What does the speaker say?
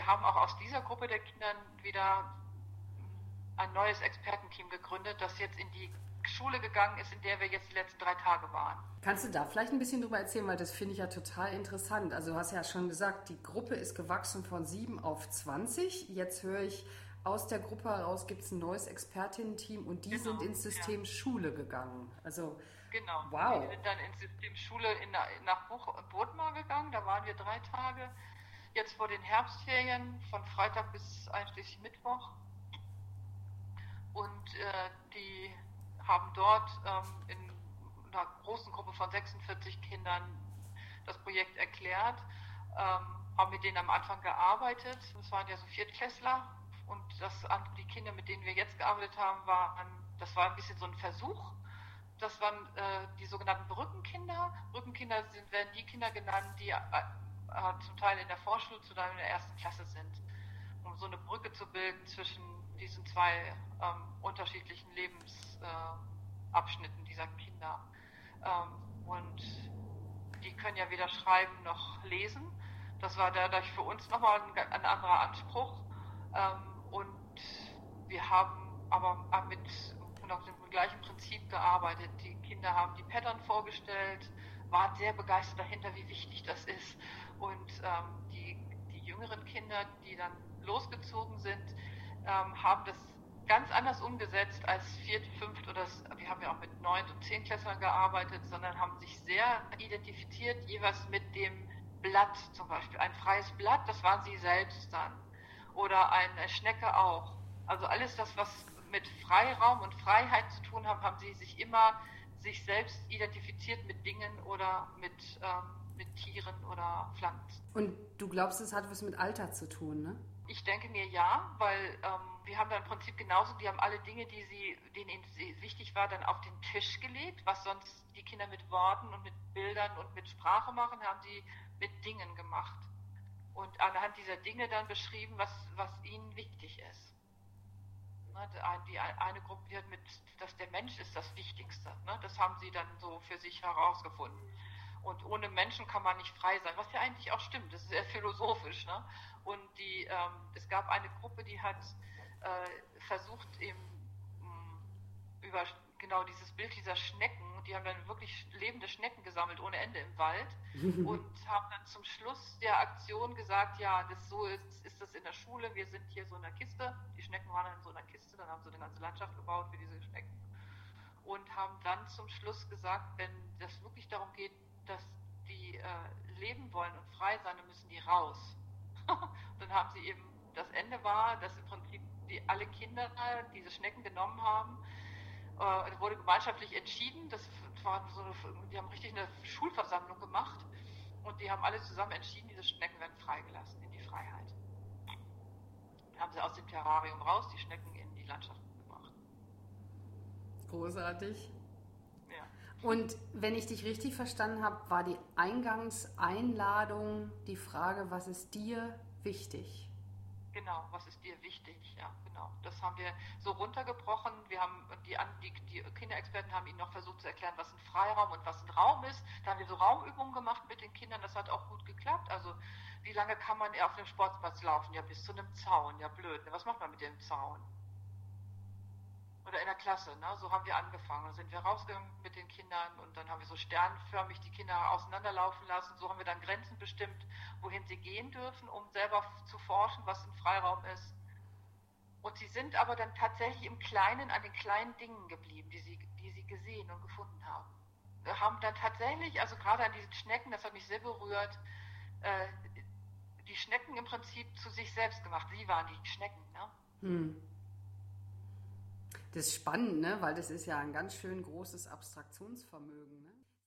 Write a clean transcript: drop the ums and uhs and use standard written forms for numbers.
wir haben auch aus dieser Gruppe der Kinder wieder ein neues Expertenteam gegründet, das jetzt in die Schule gegangen ist, in der wir jetzt die letzten 3 Tage waren. Kannst du da vielleicht ein bisschen drüber erzählen, weil das finde ich ja total interessant. Also du hast ja schon gesagt, die Gruppe ist gewachsen von 7 auf 20. Jetzt höre ich, aus der Gruppe heraus gibt es ein neues Expertinnen-Team und die sind ins System Schule gegangen. Also genau. Wow. Wir sind dann ins System Schule nach Bodmar gegangen, da waren wir 3 Tage. Jetzt vor den Herbstferien, von Freitag bis einschließlich Mittwoch. Und die haben dort in einer großen Gruppe von 46 Kindern das Projekt erklärt, haben mit denen am Anfang gearbeitet. Das waren ja so Viertklässler und die Kinder, mit denen wir jetzt gearbeitet haben, das war ein bisschen so ein Versuch. Das waren die sogenannten Brückenkinder. Brückenkinder werden die Kinder genannt, die zum Teil in der Vorschule, zu in der 1. Klasse sind, um so eine Brücke zu bilden zwischen diesen 2 unterschiedlichen Lebensabschnitten dieser Kinder. Und die können ja weder schreiben noch lesen. Das war dadurch für uns nochmal ein anderer Anspruch. Und wir haben aber mit dem gleichen Prinzip gearbeitet. Die Kinder haben die Pattern vorgestellt, waren sehr begeistert dahinter, wie wichtig das ist. Und die jüngeren Kinder, die dann losgezogen sind, haben das ganz anders umgesetzt als 4., 5. oder wir haben ja auch mit 9. und 10. Klässlern gearbeitet, sondern haben sich sehr identifiziert, jeweils mit dem Blatt zum Beispiel. Ein freies Blatt, das waren sie selbst dann. Oder eine Schnecke auch. Also alles das, was mit Freiraum und Freiheit zu tun haben sie sich immer sich selbst identifiziert mit Dingen oder mit Tieren oder Pflanzen. Und du glaubst, es hat was mit Alter zu tun, ne? Ich denke mir ja, weil wir haben dann im Prinzip genauso, die haben alle Dinge, denen ihnen wichtig war, dann auf den Tisch gelegt, was sonst die Kinder mit Worten und mit Bildern und mit Sprache machen, haben sie mit Dingen gemacht. Und anhand dieser Dinge dann beschrieben, was ihnen wichtig ist. Die eine Gruppe, die hat dass der Mensch ist das Wichtigste. Ne? Das haben sie dann so für sich herausgefunden. Und ohne Menschen kann man nicht frei sein, was ja eigentlich auch stimmt. Das ist sehr philosophisch. Ne? Und es gab eine Gruppe, die hat versucht, eben über genau dieses Bild dieser Schnecken, die haben dann wirklich lebende Schnecken gesammelt ohne Ende im Wald und haben dann zum Schluss der Aktion gesagt, ja, so ist das in der Schule, wir sind hier so in einer Kiste, die Schnecken waren dann in so einer Kiste, dann haben sie eine ganze Landschaft gebaut für diese Schnecken und haben dann zum Schluss gesagt, wenn das wirklich darum geht, dass die leben wollen und frei sein, dann müssen die raus. Dann haben sie eben, das Ende war, dass im Prinzip alle Kinder diese Schnecken genommen haben. Es wurde gemeinschaftlich entschieden, die haben richtig eine Schulversammlung gemacht und die haben alle zusammen entschieden, diese Schnecken werden freigelassen in die Freiheit. Dann haben sie aus dem Terrarium raus die Schnecken in die Landschaft gebracht. Großartig. Ja. Und wenn ich dich richtig verstanden habe, war die Eingangseinladung die Frage, was ist dir wichtig? Genau, was ist dir wichtig? Ja, genau. Das haben wir so runtergebrochen. Wir haben die Kinderexperten haben ihnen noch versucht zu erklären, was ein Freiraum und was ein Raum ist. Da haben wir so Raumübungen gemacht mit den Kindern. Das hat auch gut geklappt. Also wie lange kann man auf dem Sportplatz laufen? Ja, bis zu einem Zaun. Ja, blöd. Was macht man mit dem Zaun? Oder in der Klasse, ne? So haben wir angefangen. Dann sind wir rausgegangen mit den Kindern und dann haben wir so sternförmig die Kinder auseinanderlaufen lassen. So haben wir dann Grenzen bestimmt, wohin sie gehen dürfen, um selber zu forschen, was ein Freiraum ist. Und sie sind aber dann tatsächlich im Kleinen an den kleinen Dingen geblieben, die sie gesehen und gefunden haben. Wir haben dann tatsächlich, also gerade an diesen Schnecken, das hat mich sehr berührt, die Schnecken im Prinzip zu sich selbst gemacht. Sie waren die Schnecken, ne? Das ist spannend, ne? Weil das ist ja ein ganz schön großes Abstraktionsvermögen. Ne?